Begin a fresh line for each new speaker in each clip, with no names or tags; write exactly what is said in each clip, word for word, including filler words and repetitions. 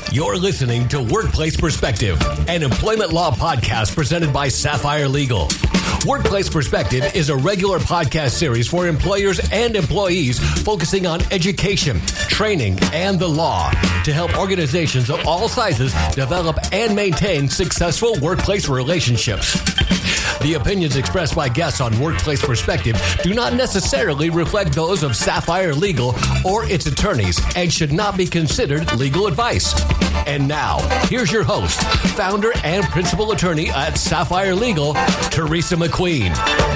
You're listening to Workplace Perspective, an employment law podcast presented by Sapphire Legal. Workplace Perspective is a regular podcast series for employers and employees focusing on education, training, and the law to help organizations of all sizes develop and maintain successful workplace relationships. The opinions expressed by guests on Workplace Perspective do not necessarily reflect those of Sapphire Legal or its attorneys and should not be considered legal advice. And now, here's your host, founder and principal attorney at Sapphire Legal, Teresa McQueen.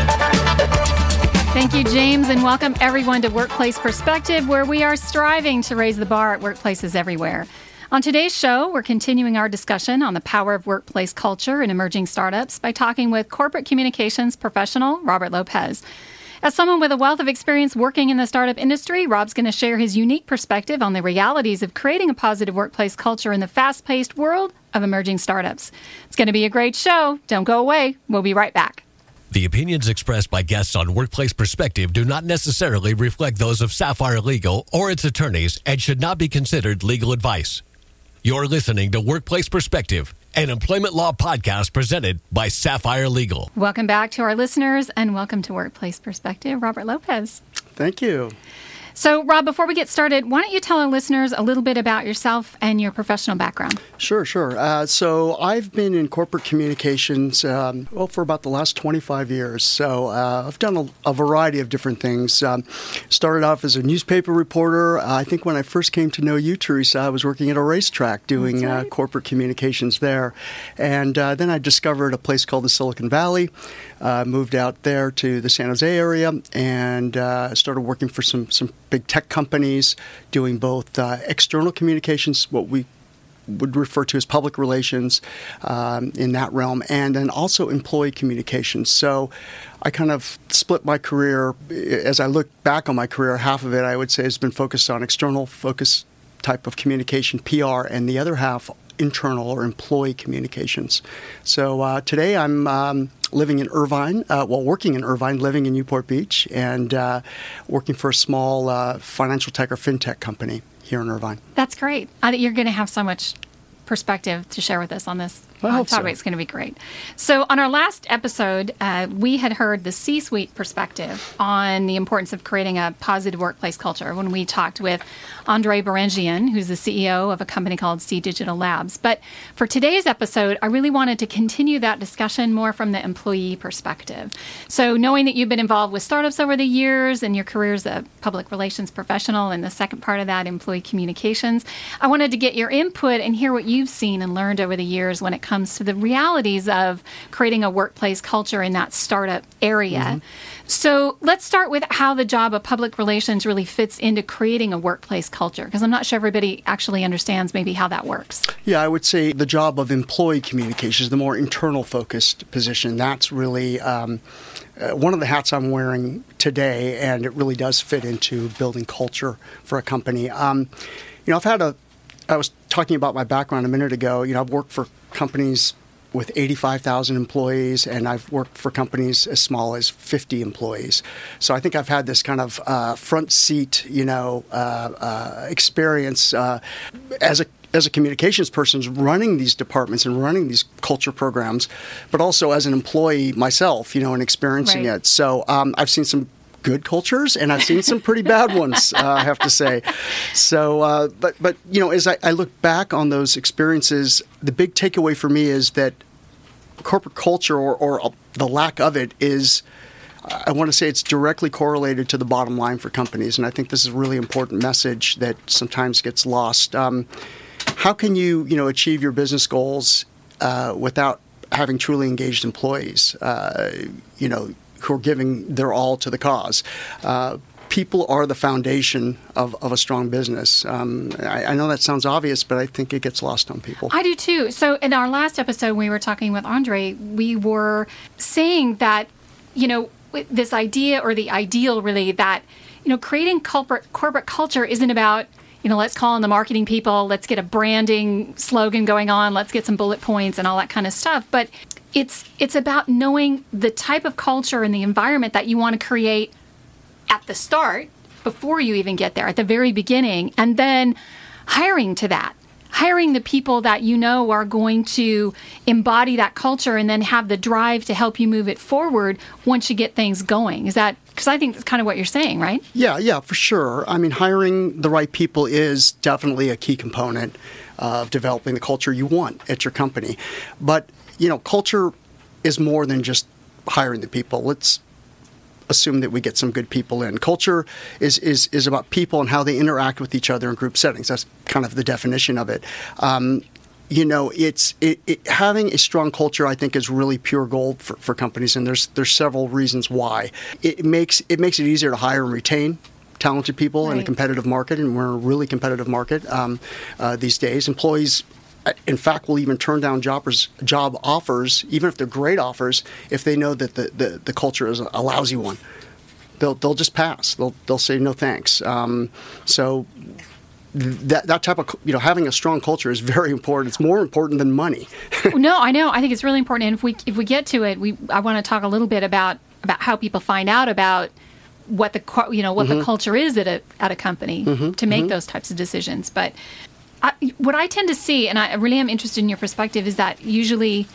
Thank you, James, and welcome everyone to Workplace Perspective, where we are striving to raise the bar at workplaces everywhere. On today's show, we're continuing our discussion on the power of workplace culture in emerging startups by talking with corporate communications professional Robert Lopez. As someone with a wealth of experience working in the startup industry, Rob's going to share his unique perspective on the realities of creating a positive workplace culture in the fast-paced world of emerging startups. It's going to be a great show. Don't go away. We'll be right back.
The opinions expressed by guests on Workplace Perspective do not necessarily reflect those of Sapphire Legal or its attorneys and should not be considered legal advice. You're listening to Workplace Perspective, an employment law podcast presented by Sapphire Legal.
Welcome back to our listeners and welcome to Workplace Perspective, Robert Lopez.
Thank you.
So, Rob, before we get started, why don't you tell our listeners a little bit about yourself and your professional background?
Sure, sure. Uh, so I've been in corporate communications, um, well, for about the last twenty-five years. So uh, I've done a, a variety of different things. Um, started off as a newspaper reporter. Uh, I think when I first came to know you, Teresa, I was working at a racetrack doing right. uh, corporate communications there. And uh, then I discovered a place called the Silicon Valley. Uh, moved out there to the San Jose area and uh, started working for some, some big tech companies doing both uh, external communications, what we would refer to as public relations um, in that realm, and then also employee communications. So I kind of split my career. As I look back on my career, half of it I would say has been focused on external focus type of communication, P R, and the other half internal or employee communications. So uh, today I'm um, living in Irvine, uh, well, working in Irvine, living in Newport Beach, and uh, working for a small uh, financial tech or fintech company here in Irvine.
That's great. I think you're going to have so much perspective to share with us on this
I hope
topic.
so.
It's going to be great. So on our last episode, uh, we had heard the C-suite perspective on the importance of creating a positive workplace culture when we talked with Andre Berengian, who's the C E O of a company called C Digital Labs. But for today's episode, I really wanted to continue that discussion more from the employee perspective. So knowing that you've been involved with startups over the years and your career as a public relations professional and the second part of that, employee communications, I wanted to get your input and hear what you've seen and learned over the years when it comes to the realities of creating a workplace culture in that startup area. Mm-hmm. So let's start with how the job of public relations really fits into creating a workplace culture, because I'm not sure everybody actually understands maybe how that works.
Yeah, I would say the job of employee communications, the more internal focused position, that's really um, uh, one of the hats I'm wearing today, and it really does fit into building culture for a company. Um, you know, I've had a, I was talking about my background a minute ago. You know, I've worked for companies with eighty-five thousand employees, and I've worked for companies as small as fifty employees. So I think I've had this kind of uh, front seat, you know, uh, uh, experience uh, as a as a communications person running these departments and running these culture programs, but also as an employee myself, you know, and experiencing
right.
it. So um, I've seen some good cultures, and I've seen some pretty bad ones, uh, I have to say. So, uh, but, but you know, as I, I look back on those experiences, the big takeaway for me is that corporate culture, or, or the lack of it, is, I want to say it's directly correlated to the bottom line for companies, and I think this is a really important message that sometimes gets lost. Um, how can you, you know, achieve your business goals uh, without having truly engaged employees? Uh, you know, who are giving their all to the cause. Uh, people are the foundation of, of a strong business. Um, I, I know that sounds obvious, but I think it gets lost on people.
I do too. So in our last episode, we were talking with Andre, we were saying that, you know, this idea or the ideal really that, you know, creating corporate, corporate culture isn't about, you know, let's call in the marketing people, let's get a branding slogan going on, let's get some bullet points and all that kind of stuff. But It's it's about knowing the type of culture and the environment that you want to create at the start, before you even get there, at the very beginning, and then hiring to that. hiring the people that you know are going to embody that culture and then have the drive to help you move it forward once you get things going. Is that, because I think that's kind of what you're saying, right?
Yeah, yeah, for sure. I mean, hiring the right people is definitely a key component of developing the culture you want at your company. But, you know, culture is more than just hiring the people. Let's assume that we get some good people in. Culture is, is, is about people and how they interact with each other in group settings. That's kind of the definition of it. Um, you know, it's it, it, having a strong culture, I think, is really pure gold for, for companies, and there's there's several reasons why. It makes it makes it easier to hire and retain talented people right. in a competitive market, and we're in a really competitive market um, uh, these days. Employees, in fact, will even turn down jobbers, job offers, even if they're great offers, if they know that the, the, the culture is a lousy one. They'll they'll just pass. They'll they'll say no thanks. Um, so that that type of, you know, having a strong culture is very important. It's more important than money.
No, I know. I think it's really important. And if we if we get to it, we I want to talk a little bit about about how people find out about what the you know what mm-hmm. the culture is at a at a company mm-hmm. to make mm-hmm. those types of decisions. But I, what I tend to see, and I really am interested in your perspective, is that usually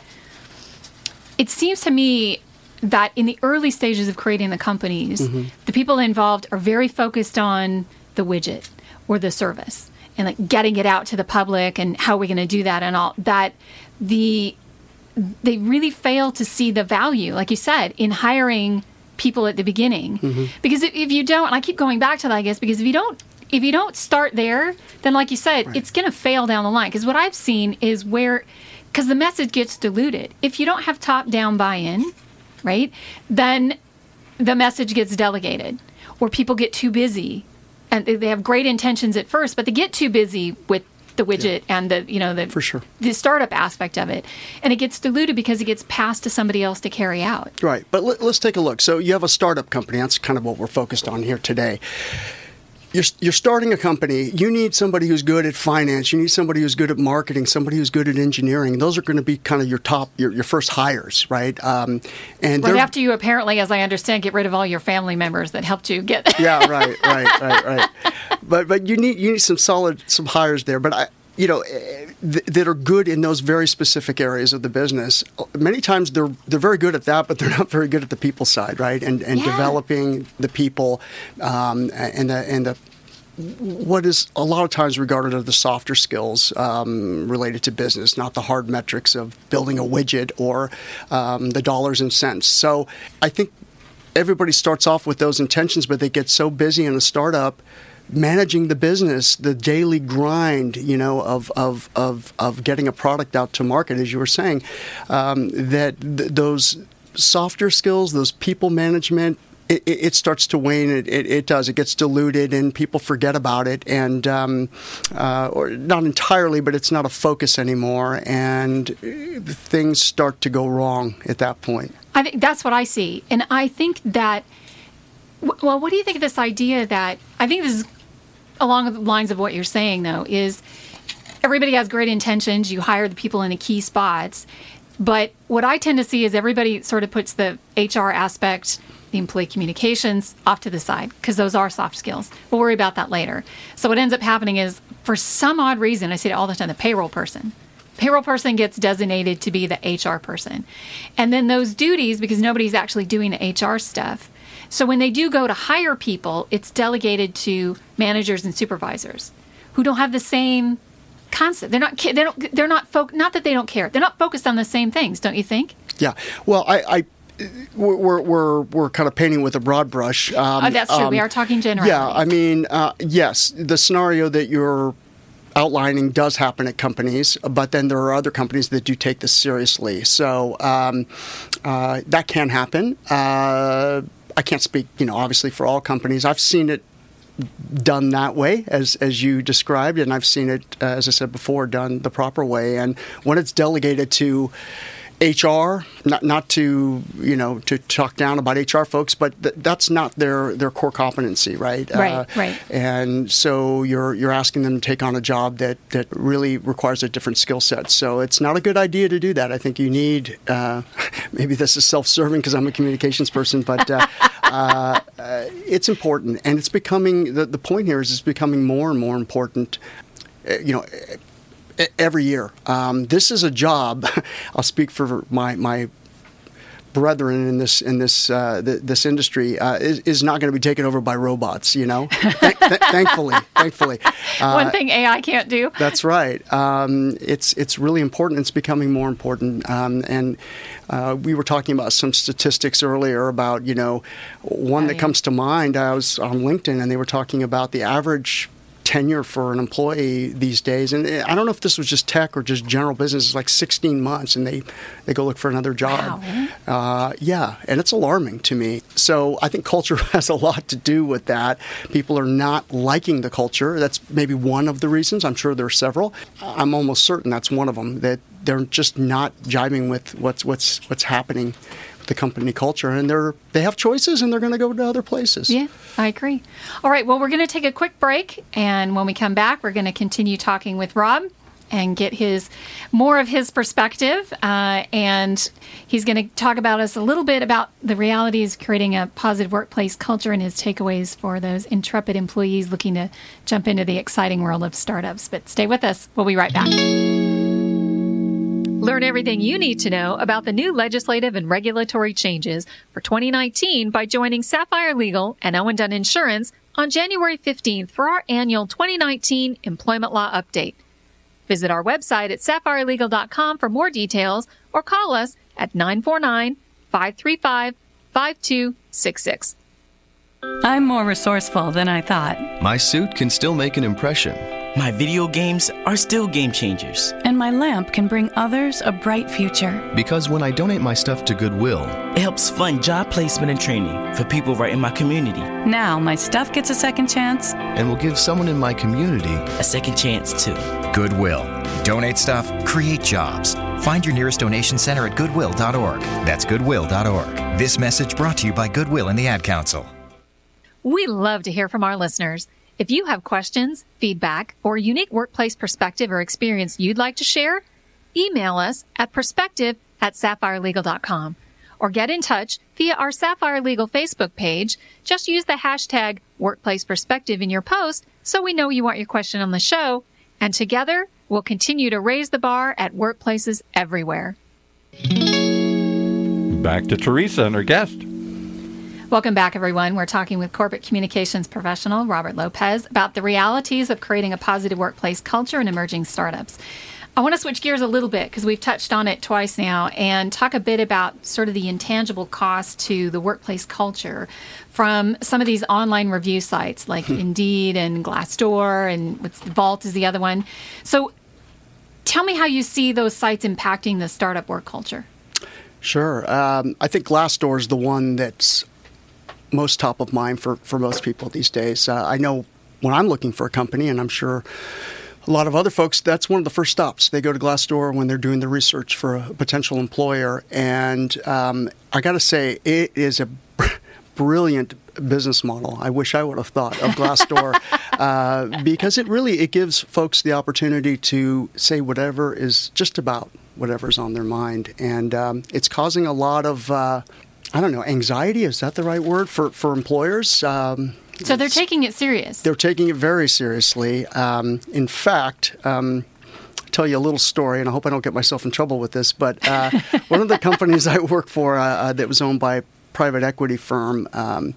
it seems to me that in the early stages of creating the companies, mm-hmm. the people involved are very focused on the widget or the service and like getting it out to the public and how we're going to do that and all that. The they really fail to see the value, like you said, in hiring people at the beginning. Mm-hmm. Because if, if you don't, and I keep going back to that, I guess, because if you don't If you don't start there, then like you said, right. it's going to fail down the line. Because what I've seen is where, because the message gets diluted. If you don't have top-down buy-in, right, then the message gets delegated. Or people get too busy. And they have great intentions at first, but they get too busy with the widget yeah. and the, you know, the,
For sure.
the startup aspect of it. And it gets diluted because it gets passed to somebody else to carry out.
Right. But let, let's take a look. So you have a startup company. That's kind of what we're focused on here today. You're, you're starting a company. You need somebody who's good at finance. You need somebody who's good at marketing, somebody who's good at engineering. Those are going to be kind of your top, your, your first hires, right? Um, and
right after you apparently, as I understand, get rid of all your family members that helped you get.
Yeah, right, right, right, right. But but you need you need some solid some hires there. But I. You know, th- that are good in those very specific areas of the business. Many times they're they're very good at that, but they're not very good at the people side, right? And and yeah. developing the people um, and the and the what is a lot of times regarded as the softer skills um, related to business, not the hard metrics of building a widget or um, the dollars and cents. So I think everybody starts off with those intentions, but they get so busy in a startup managing the business, the daily grind, you know, of of of, of getting a product out to market, as you were saying, um, that th- those softer skills, those people management, it, it starts to wane. It, it, it does. It gets diluted, and people forget about it, and um, uh, or not entirely, but it's not a focus anymore, and things start to go wrong at that point.
I think that's what I see, and I think that. Well, what do you think of this idea that I think this is along the lines of what you're saying, though, is everybody has great intentions. You hire the people in the key spots. But what I tend to see is everybody sort of puts the H R aspect, the employee communications, off to the side because those are soft skills. We'll worry about that later. So what ends up happening is, for some odd reason, I say it all the time, the payroll person. Payroll person gets designated to be the H R person. And then those duties, because nobody's actually doing the H R stuff, so when they do go to hire people, it's delegated to managers and supervisors who don't have the same concept. They're not. They don't. They're not. Fo- not that they don't care. They're not focused on the same things. Don't you think?
Yeah. Well, I. I we're we're we're kind of painting with a broad brush. Um,
oh, that's true.
Um,
we are talking generally.
Yeah. I mean, uh, yes, the scenario that you're outlining does happen at companies, but then there are other companies that do take this seriously. So um, uh, that can happen. Uh, I can't speak, you know, obviously for all companies. I've seen it done that way, as as you described, and I've seen it, uh, as I said before, done the proper way. And when it's delegated to H R, not not to you know to talk down about H R folks, but th- that's not their, their core competency, right?
Right,
uh,
right.
And so you're you're asking them to take on a job that, that really requires a different skill set. So it's not a good idea to do that. I think you need uh, maybe this is self-serving because I'm a communications person, but uh, uh, uh, it's important, and it's becoming the the point here is it's becoming more and more important. Uh, you know. every year. Um, this is a job. I'll speak for my my. brethren in this in this uh, th- this industry uh, is, is not going to be taken over by robots. You know, th- th- thankfully, thankfully. Uh,
One thing A I can't do.
That's right. Um, it's it's really important. It's becoming more important. Um, and uh, we were talking about some statistics earlier about you know one
oh,
that
yeah.
comes to mind. I was on LinkedIn and they were talking about the average tenure for an employee these days, and I don't know if this was just tech or just general business. It's like sixteen months, and they, they go look for another job.
Wow.
Uh, yeah, and it's alarming to me. So I think culture has a lot to do with that. People are not liking the culture. That's maybe one of the reasons. I'm sure there are several. I'm almost certain that's one of them, that they're just not jiving with what's what's what's happening with the company culture, and they're they have choices, and they're going to go to other places.
Yeah, I agree. All right, well, we're going to take a quick break, and when we come back, we're going to continue talking with Rob and get his more of his perspective, uh, and he's going to talk about us a little bit about the realities of creating a positive workplace culture and his takeaways for those intrepid employees looking to jump into the exciting world of startups. But stay with us. We'll be right back. Learn everything you need to know about the new legislative and regulatory changes for twenty nineteen by joining Sapphire Legal and Owen Dunn Insurance on January fifteenth for our annual twenty nineteen Employment Law Update. Visit our website at sapphire legal dot com for more details or call us at nine four nine, five three five, five two six six.
I'm more resourceful than I thought.
My suit can still make an impression.
My video games are still game changers.
And my lamp can bring others a bright future.
Because when I donate my stuff to Goodwill,
it helps fund job placement and training for people right in my community.
Now my stuff gets a second chance.
And will give someone in my community
a second chance too.
Goodwill. Donate stuff, create jobs. Find your nearest donation center at goodwill dot org. That's goodwill dot org. This message brought to you by Goodwill and the Ad Council.
We love to hear from our listeners. If you have questions, feedback, or a unique workplace perspective or experience you'd like to share, email us at perspective at sapphire legal dot com or get in touch via our Sapphire Legal Facebook page. Just use the hashtag Workplace Perspective in your post so we know you want your question on the show, and together we'll continue to raise the bar at workplaces everywhere.
Back to Teresa and her guest.
Welcome back, everyone. We're talking with corporate communications professional Robert Lopez about the realities of creating a positive workplace culture in emerging startups. I want to switch gears a little bit because we've touched on it twice now and talk a bit about sort of the intangible cost to the workplace culture from some of these online review sites like Indeed and Glassdoor, and what's Vault is the other one. So tell me how you see those sites impacting the startup work culture.
Sure. Um, I think Glassdoor is the one that's most top of mind for, for most people these days. Uh, I know when I'm looking for a company, and I'm sure a lot of other folks, that's one of the first stops. They go to Glassdoor when they're doing the research for a potential employer. And um, I got to say, it is a brilliant business model. I wish I would have thought of Glassdoor uh, because it really, it gives folks the opportunity to say whatever is just about whatever's on their mind. And um, it's causing a lot of uh, I don't know, anxiety, is that the right word for, for employers? Um,
so they're taking it serious.
They're taking it very seriously. Um, in fact, um, I'll tell you a little story, and I hope I don't get myself in trouble with this, but uh, one of the companies I work for uh, uh, that was owned by a private equity firm, um,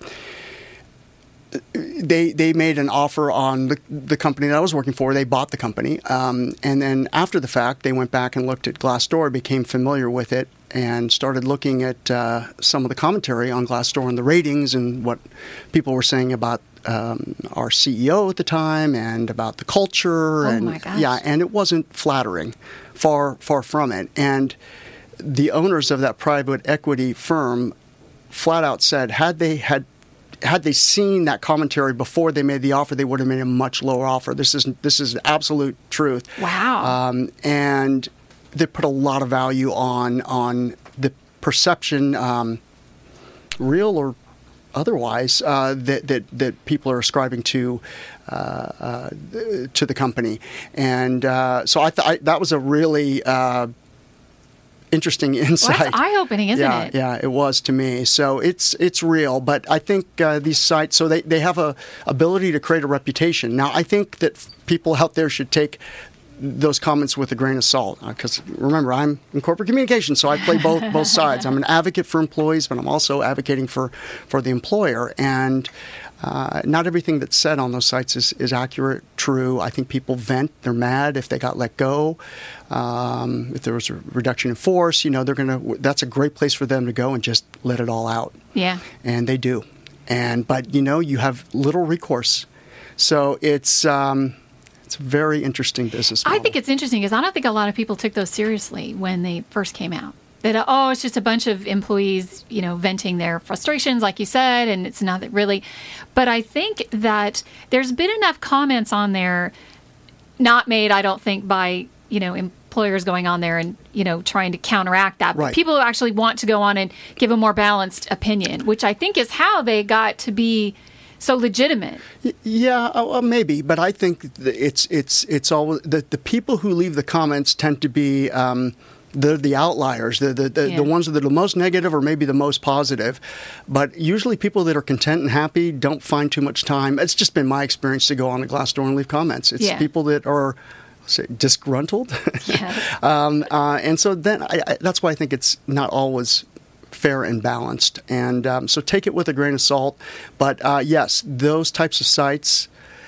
they they made an offer on the, the company that I was working for. They bought the company. Um, and then after the fact, they went back and looked at Glassdoor, became familiar with it, and started looking at uh, some of the commentary on Glassdoor and the ratings and what people were saying about um, our C E O at the time and about the culture.
Oh
and
my gosh.
Yeah, and it wasn't flattering, far, far from it. And the owners of that private equity firm flat out said, had they had had they seen that commentary before they made the offer, they would have made a much lower offer. This is this is absolute truth.
Wow.
Um, and they put a lot of value on on the perception, um, real or otherwise, uh, that, that that people are ascribing to uh, uh, to the company. And uh, so I, th- I that was a really uh, interesting insight.
Well, that's eye-opening, isn't
yeah,
it?
Yeah, it was to me. So it's it's real, but I think uh, these sites, so they, they have a ability to create a reputation. Now, I think that people out there should take those comments with a grain of salt. Because uh, remember, I'm in corporate communication, so I play both both sides. I'm an advocate for employees, but I'm also advocating for, for the employer. And uh, not everything that's said on those sites is, is accurate, true. I think people vent. They're mad if they got let go. Um, if there was a reduction in force, you know, they're gonna. That's a great place for them to go and just let it all out.
Yeah.
And they do. And but you know, you have little recourse. So it's um, it's a very interesting business model.
I think it's interesting because I don't think a lot of people took those seriously when they first came out. That, oh, it's just a bunch of employees, you know, venting their frustrations, like you said, and it's not that really. But I think that there's been enough comments on there, not made, I don't think, by, you know, employers going on there and, you know, trying to counteract that. But
right.
people who actually want to go on and give a more balanced opinion, which I think is how they got to be so legitimate.
Yeah, uh, maybe, but I think it's it's it's all the the people who leave the comments tend to be um, the the outliers, the the the,
yeah.
the ones that are the most negative or maybe the most positive. But usually, people that are content and happy don't find too much time. It's just been my experience to go on the Glassdoor and leave comments. It's
yeah.
people that are say, disgruntled,
yes.
um, uh, and so then I, I, that's why I think it's not always fair and balanced. And um, so take it with a grain of salt. But uh, yes, those types of sites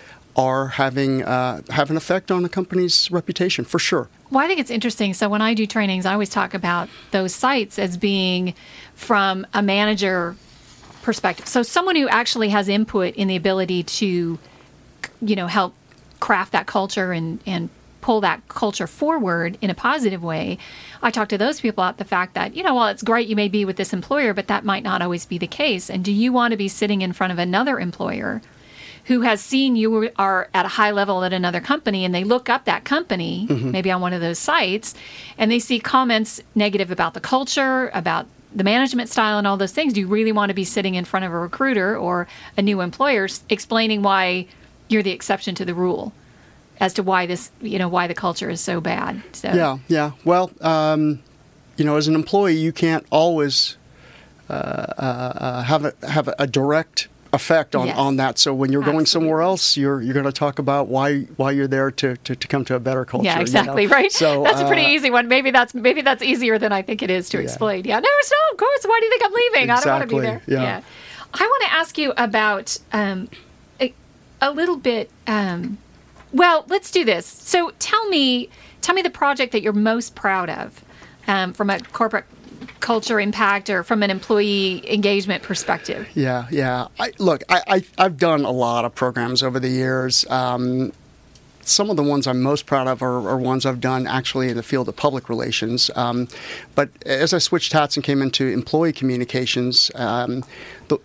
are having uh, have an effect on a company's reputation, for sure.
Well, I think it's interesting. So when I do trainings, I always talk about those sites as being from a manager perspective. So someone who actually has input in the ability to, you know, help craft that culture and, and pull that culture forward in a positive way. I talk to those people about the fact that, you know, well, it's great you may be with this employer, but that might not always be the case. And do you want to be sitting in front of another employer who has seen you are at a high level at another company and they look up that company, mm-hmm. maybe on one of those sites, and they see comments negative about the culture, about the management style and all those things? Do you really want to be sitting in front of a recruiter or a new employer explaining why you're the exception to the rule as to why this, you know, why the culture is so bad? So
yeah, yeah. Well, um, you know, as an employee, you can't always uh, uh, have a have a direct effect on,
yes.
on that. So when you're going
Absolutely.
somewhere else, you're you're going to talk about why why you're there to, to, to come to a better culture.
Yeah, exactly,
you know?
right.
So
that's a pretty
uh,
easy one. Maybe that's maybe that's easier than I think it is to
yeah.
explain. Yeah, no, it's not. Of course. Why do you think I'm leaving?
Exactly.
I don't want to be there.
Yeah.
yeah. I want to ask you about um, a, a little bit. Um, well, let's do this. So tell me, tell me the project that you're most proud of um, from a corporate culture impact or from an employee engagement perspective.
Yeah, yeah. I, look, I, I, I've done a lot of programs over the years. Um, some of the ones I'm most proud of are, are ones I've done actually in the field of public relations. Um, but as I switched hats and came into employee communications, um, the,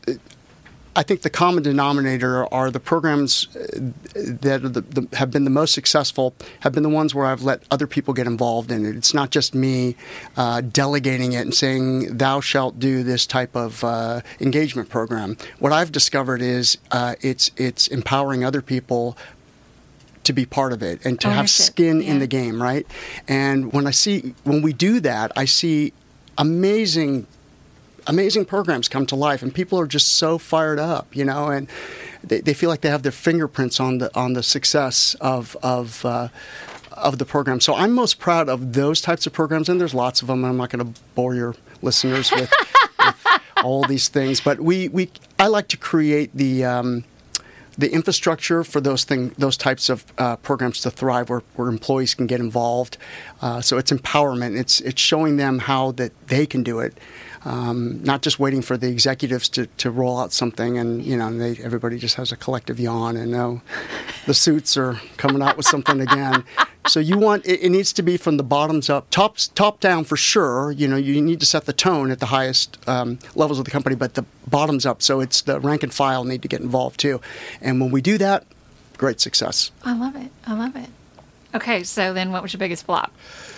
I think the common denominator are the programs that are the, the, have been the most successful have been the ones where I've let other people get involved in it. It's not just me uh, delegating it and saying, thou shalt do this type of uh, engagement program. What I've discovered is uh, it's it's empowering other people to be part of it and to
Ownership.
have skin
yeah.
in the game, right? And when I see when we do that, I see amazing amazing programs come to life, and people are just so fired up, you know, and they, they feel like they have their fingerprints on the on the success of of uh, of the program. So I'm most proud of those types of programs, and there's lots of them. I'm not going to bore your listeners with, with all these things, but we we I like to create the um, the infrastructure for those thing those types of uh, programs to thrive, where, where employees can get involved. Uh, so it's empowerment. It's it's showing them how that they can do it. Um, not just waiting for the executives to, to roll out something, and you know, they, everybody just has a collective yawn and know the suits are coming out with something again. So you want it, it needs to be from the bottoms up, top top down for sure. You know, you need to set the tone at the highest um, levels of the company, but the bottoms up. So it's the rank and file need to get involved too. And when we do that, great success.
I love it. I love it. Okay, so then what was your biggest flop?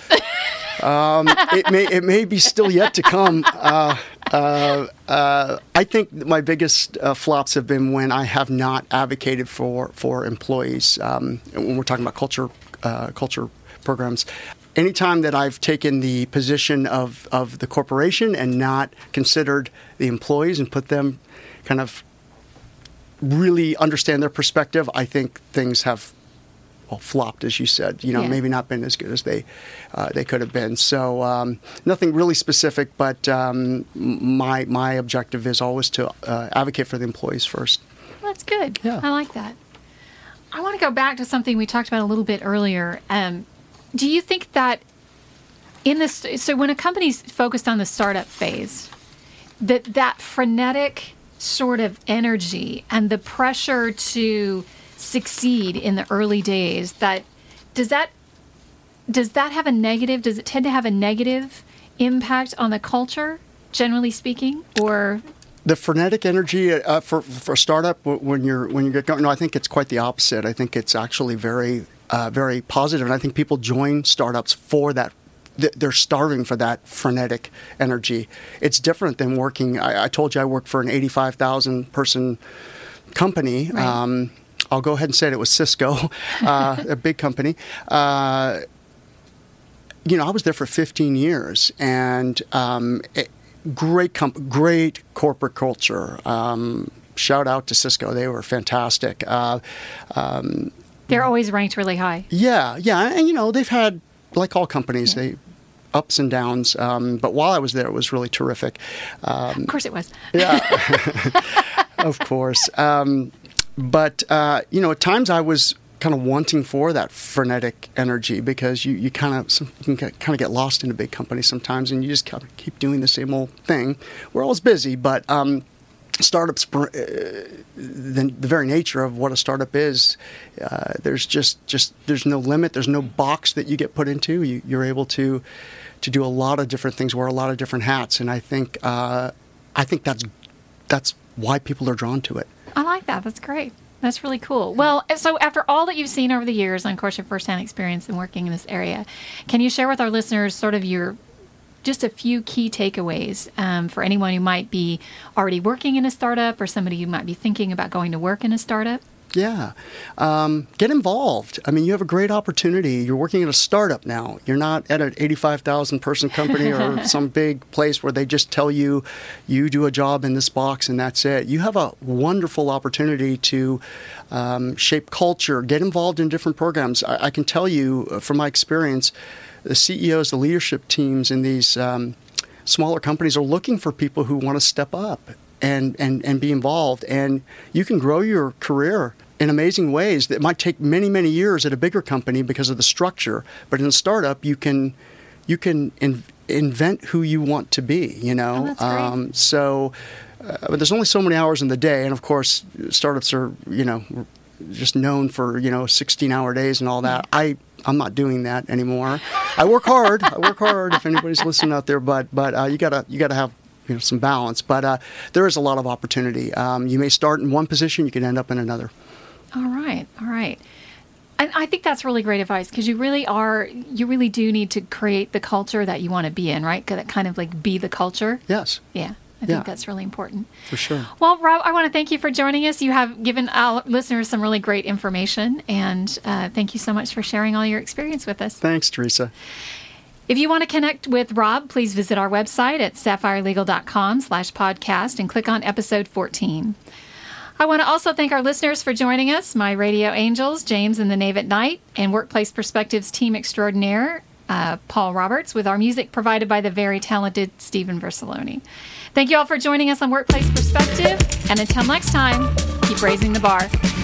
um, it may it may be still yet to come. Uh, uh, uh, I think my biggest uh, flops have been when I have not advocated for for employees. Um, when we're talking about culture uh, culture programs, anytime that I've taken the position of of the corporation and not considered the employees and put them kind of really understand their perspective, I think things have well, flopped, as you said. You know,
Yeah.
maybe not been as good as they uh, they could have been. So um, nothing really specific, but um, my my objective is always to uh, advocate for the employees first.
That's good.
Yeah.
I like that. I want to go back to something we talked about a little bit earlier. Um, do you think that in this, so when a company's focused on the startup phase, that that frenetic sort of energy and the pressure to succeed in the early days, that does that does that have a negative? Does it tend to have a negative impact on the culture, generally speaking, or?
The frenetic energy uh, for for a startup when you're when you get going. No, I think it's quite the opposite. I think it's actually very uh, very positive, and I think people join startups for that. They're starving for that frenetic energy. It's different than working. I, I told you I worked for an eighty-five thousand person company.
Right. Um,
I'll go ahead and say it, it was Cisco, uh, a big company. Uh, you know, I was there for fifteen years, and um, it, Great, comp- great corporate culture. Um, shout out to Cisco; they were fantastic. Uh, um,
They're always ranked really high.
yeah, yeah, and you know they've had, like all companies,
Yeah.
they ups and downs. Um, but while I was there, it was really terrific. Um,
Of course, it was.
yeah, of course. Um, but uh, you know, at times I was kind of wanting for that frenetic energy, because you, you kind of some, you can kind of get lost in a big company sometimes, and you just kind of keep doing the same old thing. We're always busy, but um, startups, uh, the, the very nature of what a startup is, uh, there's just, just there's no limit. There's no box that you get put into. You, you're able to to do a lot of different things, wear a lot of different hats, and I think uh, I think that's that's why people are drawn to it.
I like that. That's great. That's really cool. Well, so after all that you've seen over the years, and of course your firsthand experience in working in this area, can you share with our listeners sort of your, just a few key takeaways um, for anyone who might be already working in a startup, or somebody who might be thinking about going to work in a startup?
Yeah. Um, get involved. I mean, you have a great opportunity. You're working at a startup now. You're not at an eighty-five thousand person company or some big place where they just tell you, you do a job in this box and that's it. You have a wonderful opportunity to um, shape culture, get involved in different programs. I, I can tell you uh, from my experience, the C E Os, the leadership teams in these um, smaller companies are looking for people who want to step up and, and, and be involved. And you can grow your career in amazing ways that might take many, many years at a bigger company because of the structure. But in a startup, you can you can in, invent who you want to be, you know?
Oh, that's great.
Um, so uh, but there's only so many hours in the day. And, of course, startups are, you know, just known for, you know, sixteen-hour days and all that. I, I'm not doing that anymore. I work hard. I work hard, if anybody's listening out there. But but uh, you gotta you gotta have, you know, some balance. But uh, there is a lot of opportunity. Um, you may start in one position, you can end up in another.
All right. All right. And I think that's really great advice, because you really are, you really do need to create the culture that you want to be in, right? That kind of like be the culture.
Yes.
Yeah. I
Yeah.
think that's really important.
For sure.
Well, Rob, I want to thank you for joining us. You have given our listeners some really great information, and uh, thank you so much for sharing all your experience with us.
Thanks, Teresa.
If you want to connect with Rob, please visit our website at sapphireLegal.com slash podcast and click on episode fourteen. I want to also thank our listeners for joining us, my radio angels, James and the Knave at Night, and Workplace Perspectives team extraordinaire, uh, Paul Roberts, with our music provided by the very talented Stephen Versaloni. Thank you all for joining us on Workplace Perspective, and until next time, keep raising the bar.